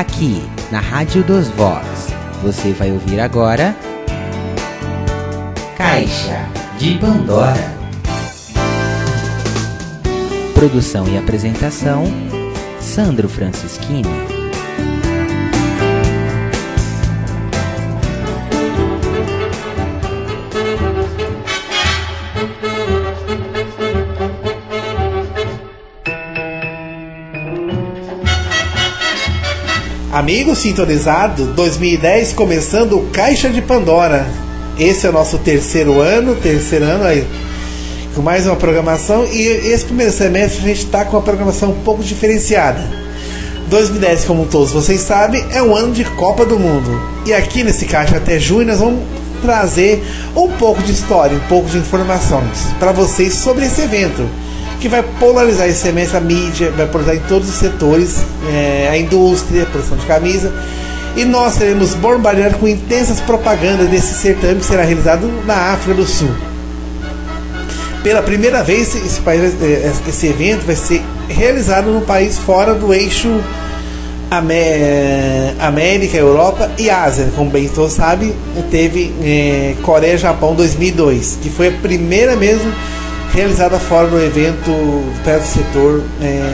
aqui na Rádio dos Voz. Você vai ouvir agora Caixa de Pandora. Produção e apresentação, Sandro Francischini. Amigo sintonizado, 2010 começando o Caixa de Pandora. Esse é o nosso terceiro ano aí, com mais uma programação. E esse primeiro semestre a gente está com uma programação um pouco diferenciada. 2010, como todos vocês sabem, é um ano de Copa do Mundo. E aqui nesse Caixa até junho nós vamos trazer um pouco de história, um pouco de informações para vocês sobre esse evento, que vai polarizar esse semestre a mídia, vai polarizar em todos os setores, a indústria, a produção de camisa. E nós seremos bombardeados com intensas propagandas desse certame que será realizado na África do Sul. Pela primeira vez, esse evento vai ser realizado num país fora do eixo América, Europa e Ásia. Como bem todos sabem, teve Coreia e Japão 2002, que foi a primeira mesmo realizada fora do evento, perto do setor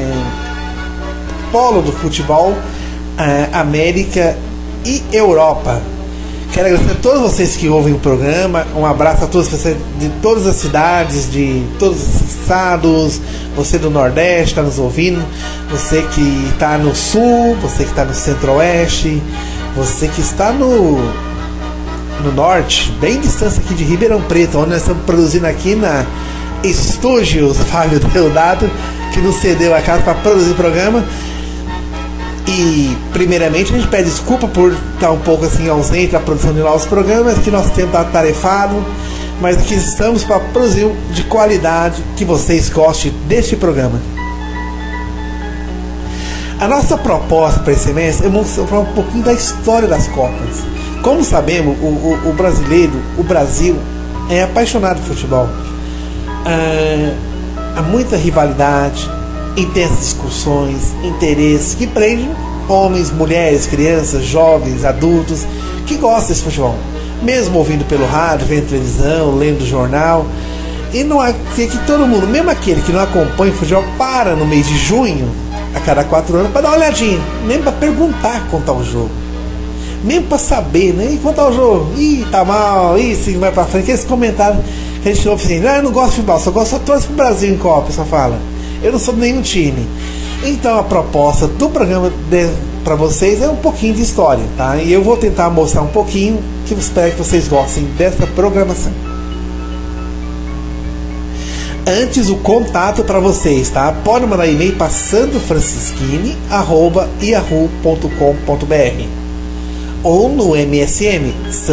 polo do futebol, América e Europa. Quero agradecer a todos vocês que ouvem o programa. Um abraço a todos vocês de todas as cidades, de todos os estados. Você do Nordeste está nos ouvindo, você que está no Sul, você que está no Centro-Oeste, você que está no Norte, bem distância aqui de Ribeirão Preto, onde nós estamos produzindo aqui na Estúdios Fábio Deodato, que nos cedeu a casa para produzir o programa. E primeiramente a gente pede desculpa por estar um pouco assim ausente da produção de novos programas, que nosso tempo está atarefado, mas aqui estamos para produzir de qualidade, que vocês gostem deste programa. A nossa proposta para esse semestre é mostrar um pouquinho da história das Copas. Como sabemos, o Brasil é apaixonado por futebol. Há muita rivalidade, intensas discussões, interesses que prendem homens, mulheres, crianças, jovens, adultos que gostam desse futebol, mesmo ouvindo pelo rádio, vendo televisão, lendo jornal. E não há que todo mundo, mesmo aquele que não acompanha o futebol, para no mês de junho, a cada 4 anos, para dar uma olhadinha, nem para perguntar quanto tá o jogo, mesmo para saber, né? Quanto tá o jogo, tá mal, se vai para frente, aqueles comentários que a gente ouve assim: eu não gosto de futebol, só torço pro Brasil em Copa, só fala, eu não sou de nenhum time. Então a proposta do programa para vocês é um pouquinho de história, tá? E eu vou tentar mostrar um pouquinho, que eu espero que vocês gostem dessa programação. Antes, o contato para vocês, tá? Pode mandar e-mail para sandrofrancischini@yahoo.com.br ou no MSN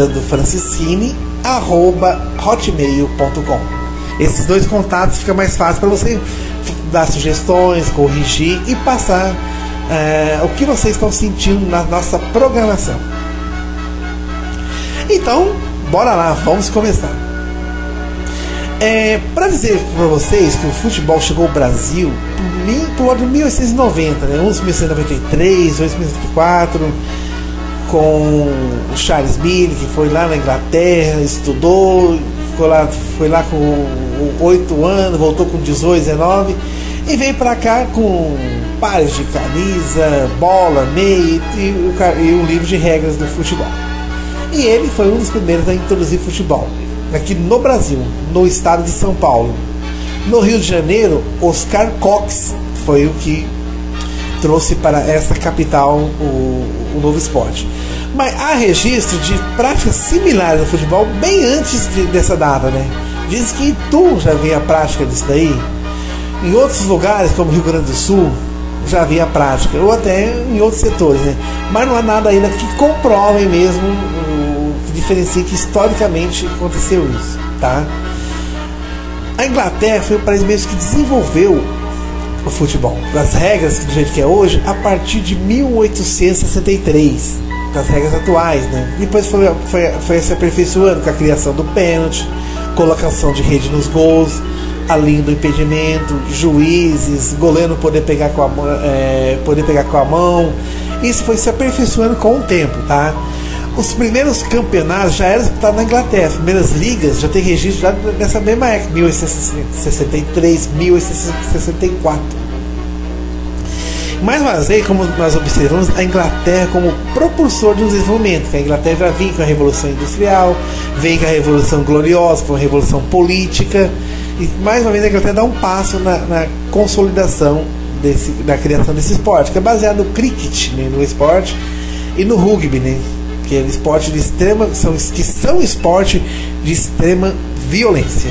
sandrofrancischini@hotmail.com. Esses dois contatos fica mais fácil para você dar sugestões, corrigir e passar o que vocês estão sentindo na nossa programação. Então, bora lá, vamos começar. Para dizer para vocês que o futebol chegou ao Brasil por ano de 1890, né? Uns 1893, outros 1894, com o Charles Miller, que foi lá na Inglaterra, estudou, foi lá com 8 anos, voltou com 18, 19 e veio para cá com pares de camisa, bola, meia e um livro de regras do futebol. E ele foi um dos primeiros a introduzir futebol aqui no Brasil, no estado de São Paulo. No Rio de Janeiro, Oscar Cox foi o que trouxe para essa capital o novo esporte. Mas há registro de práticas similares ao futebol bem antes dessa data, né? Diz que Itu já havia a prática disso daí. Em outros lugares, como Rio Grande do Sul, já havia a prática, ou até em outros setores, né? Mas não há nada ainda que comprove mesmo, que diferencie que historicamente aconteceu isso, tá? A Inglaterra foi o país mesmo que desenvolveu o futebol, as regras do jeito que é hoje, a partir de 1863, das regras atuais, né? Depois foi se aperfeiçoando com a criação do pênalti, colocação de rede nos gols, a linha do impedimento, juízes, goleiro poder pegar com a mão, Isso foi se aperfeiçoando com o tempo, tá? Os primeiros campeonatos já eram disputados na Inglaterra. As primeiras ligas já tem registro já dessa mesma época, 1863, 1864. Mais uma vez, como nós observamos, a Inglaterra como propulsor do desenvolvimento. A Inglaterra já vinha com a Revolução Industrial, veio com a Revolução Gloriosa, com a Revolução Política. E mais uma vez a Inglaterra dá um passo na consolidação da criação desse esporte, que é baseado no cricket, né, no esporte, e no rugby, né, que é esporte de extrema, que são esporte de extrema violência.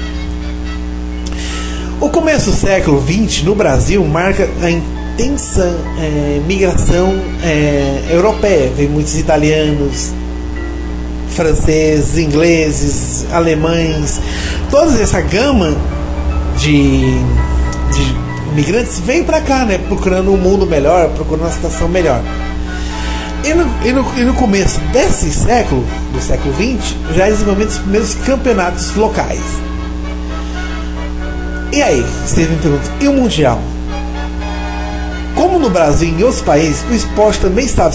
O começo do século XX no Brasil marca a intensa migração europeia. Vem muitos italianos, franceses, ingleses, alemães, toda essa gama de imigrantes vem para cá, né, procurando um mundo melhor, procurando uma situação melhor. E no começo desse século, do século XX, já desenvolvendo os primeiros campeonatos locais. E aí, vocês me perguntam, e o Mundial? Como no Brasil e em outros países, o esporte também estava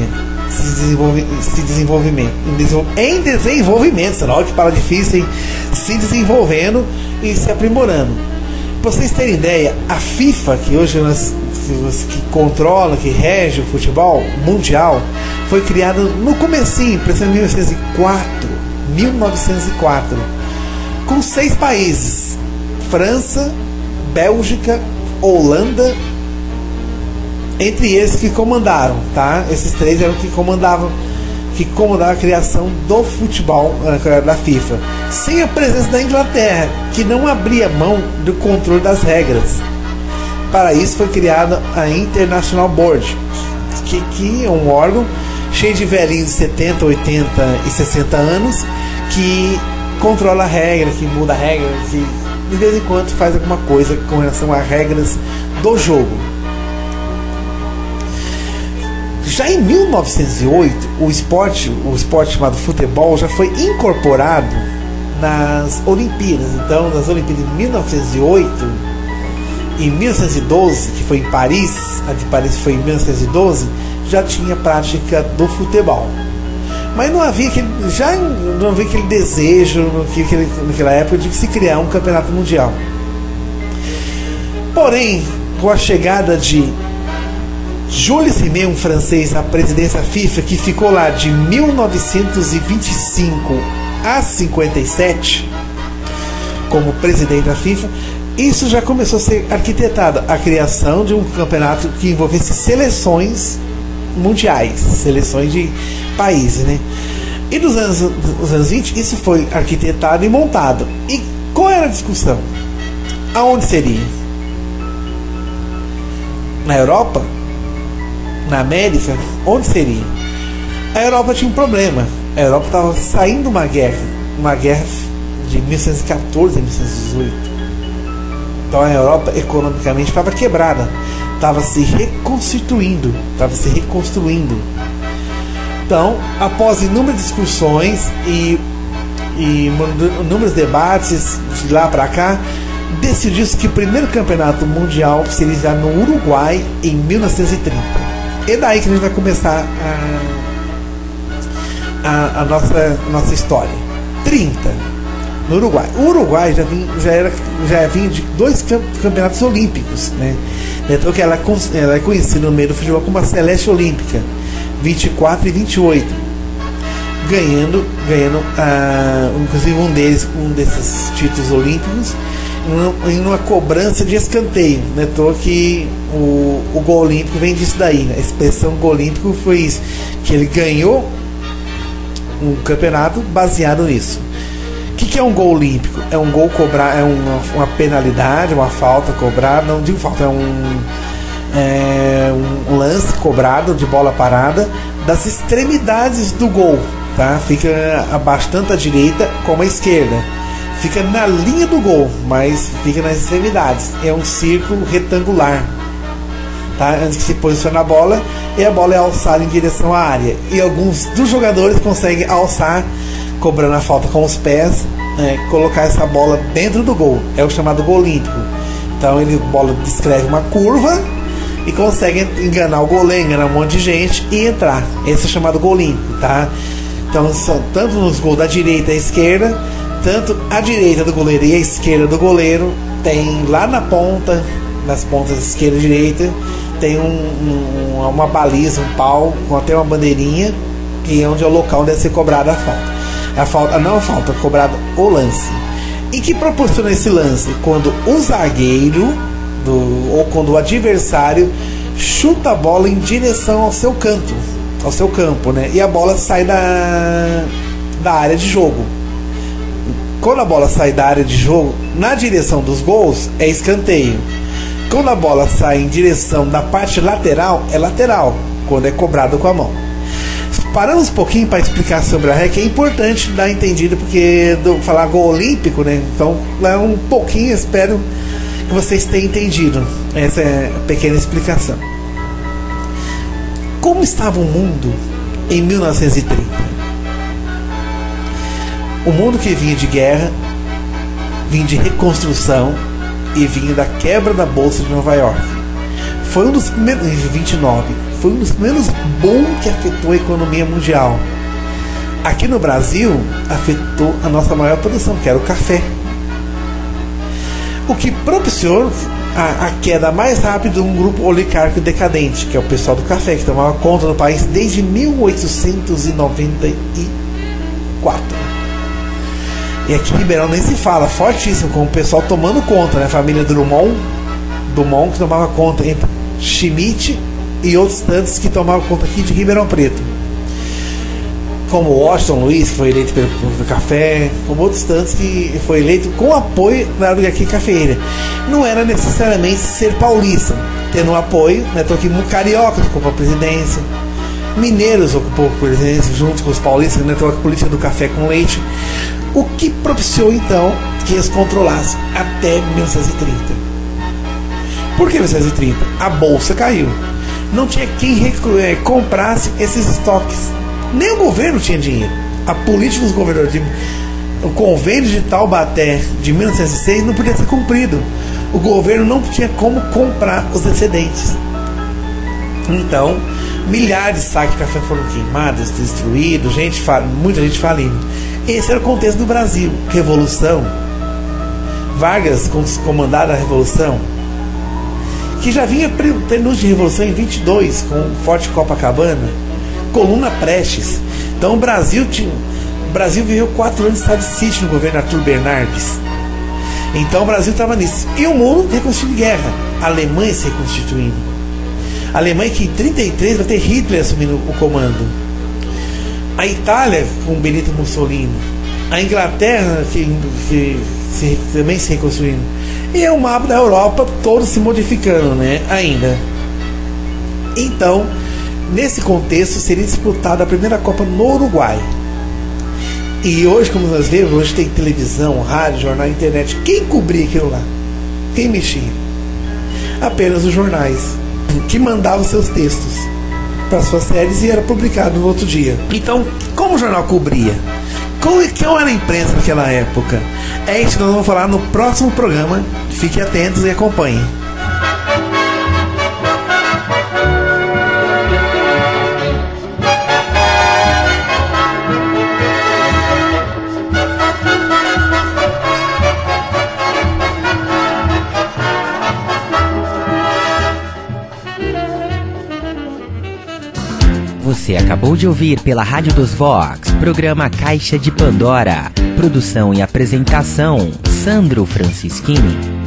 em desenvolvimento, senão que fala difícil, hein? Se desenvolvendo e se aprimorando. Para vocês terem ideia, a FIFA, que hoje que controla, que rege o futebol mundial, foi criada no comecinho, em 1904, com 6 países: França, Bélgica, Holanda, entre eles que comandaram, tá? Esses 3 eram que comandavam a criação do futebol da FIFA, sem a presença da Inglaterra, que não abria mão do controle das regras. Para isso foi criada a International Board, que é um órgão cheio de velhinhos de 70, 80 e 60 anos, que controla a regra, que muda a regra, que de vez em quando faz alguma coisa com relação a regras do jogo. Já em 1908, o esporte chamado futebol já foi incorporado nas Olimpíadas. Então, nas Olimpíadas de 1908 e 1912, que foi em Paris, a de Paris foi em 1912, já tinha prática do futebol. Mas não havia aquele desejo naquela época de se criar um campeonato mundial. Porém, com a chegada de Jules Rimet, um francês, à presidência da FIFA, que ficou lá de 1925 a 57 como presidente da FIFA, isso já começou a ser arquitetado, a criação de um campeonato que envolvesse seleções mundiais, seleções de países, né? E nos anos 20 isso foi arquitetado e montado. E qual era a discussão? Aonde seria? Na Europa? Na América? Onde seria? A Europa tinha um problema. A Europa estava saindo de uma guerra de 1914 a 1918. Então a Europa economicamente estava quebrada, estava se reconstruindo. Então, após inúmeras discussões e inúmeros debates de lá para cá, decidiu-se que o primeiro campeonato mundial seria no Uruguai em 1930. É daí que a gente vai começar a nossa história. 30, no Uruguai. O Uruguai já vinha de 2 campeonatos olímpicos, né? Então que ela é conhecida no meio do futebol como a Celeste Olímpica, 24 e 28, ganhando inclusive um desses títulos olímpicos em uma cobrança de escanteio, né? Então que o gol olímpico vem disso daí, né? A expressão gol olímpico foi isso, que ele ganhou um campeonato baseado nisso. O que é um gol olímpico? É um gol cobrado, é uma penalidade, uma falta cobrada, não digo falta, é um lance cobrado de bola parada das extremidades do gol, tá? Fica bastante à direita como à esquerda, fica na linha do gol, mas fica nas extremidades. É um círculo retangular, tá? Antes que se posicione a bola, e a bola é alçada em direção à área, e alguns dos jogadores conseguem alçar, cobrando a falta com os pés, colocar essa bola dentro do gol. É o chamado gol olímpico. Então a bola descreve uma curva e consegue enganar o goleiro, enganar um monte de gente e entrar. Esse é chamado gol olímpico, tá? Então são tanto nos gols da direita e esquerda, tanto a direita do goleiro e a esquerda do goleiro, tem lá na ponta, nas pontas esquerda e direita, tem uma baliza, um pau com até uma bandeirinha, que é onde é o local onde deve ser cobrada a falta. Não a falta, cobrada o lance. E que proporciona esse lance? Quando o zagueiro ou quando o adversário chuta a bola em direção ao seu canto, ao seu campo, né? E a bola sai da área de jogo. Quando a bola sai da área de jogo, na direção dos gols, é escanteio. Quando a bola sai em direção da parte lateral, é lateral, quando é cobrado com a mão. Paramos um pouquinho para explicar sobre a regra, que é importante dar entendido, porque falar gol olímpico, né? Então, lá um pouquinho, espero que vocês tenham entendido essa pequena explicação. Como estava o mundo em 1930? O mundo que vinha de guerra, vinha de reconstrução e vinha da quebra da Bolsa de Nova York. Foi um dos primeiros, em 29, foi um dos primeiros boom que afetou a economia mundial. Aqui no Brasil, afetou a nossa maior produção, que era o café. O que propiciou a queda mais rápida de um grupo oligárquico decadente, que é o pessoal do café, que tomava conta do país desde 1894. E aqui em Ribeirão nem se fala, fortíssimo, com o pessoal tomando conta, né? A família Drummond que tomava conta, entre Schmidt e outros tantos que tomavam conta aqui de Ribeirão Preto. Como Washington Luiz, que foi eleito pelo café, como outros tantos que foi eleito com apoio da oligarquia cafeeira. Não era necessariamente ser paulista, tendo um apoio, né? Então aqui cariocas ocupou a presidência, mineiros ocupou a presidência junto com os paulistas, né? Então a política do café com leite. O que propiciou então que eles controlassem até 1930. Por que 1930? A bolsa caiu. Não tinha quem comprasse esses estoques. Nem o governo tinha dinheiro. A política dos governadores, o convênio de Taubaté de 1906 não podia ser cumprido. O governo não tinha como comprar os excedentes. Então, milhares de sacos de café foram queimados, destruídos, muita gente falindo. Esse era o contexto do Brasil. Revolução. Vargas comandava a Revolução, que já vinha prenúncio de Revolução em 22, com o Forte Copacabana, Coluna Prestes. Então o Brasil viveu 4 anos de estado de sítio no governo Arthur Bernardes. Então o Brasil estava nisso. E o mundo reconstituindo guerra. A Alemanha se reconstituindo. A Alemanha que em 33 vai ter Hitler assumindo o comando. A Itália com Benito Mussolini. A Inglaterra também se reconstruindo. E o mapa da Europa todo se modificando, né? Ainda. Então, nesse contexto, seria disputada a primeira Copa no Uruguai. E hoje, como nós vemos, hoje tem televisão, rádio, jornal, internet. Quem cobria aquilo lá? Quem mexia? Apenas os jornais, que mandavam seus textos para suas séries e era publicado no outro dia. Então, como o jornal cobria? Qual era a imprensa naquela época? É isso que nós vamos falar no próximo programa. Fiquem atentos e acompanhem. Você acabou de ouvir pela Rádio dos Vox, programa Caixa de Pandora. Produção e apresentação, Sandro Francischini.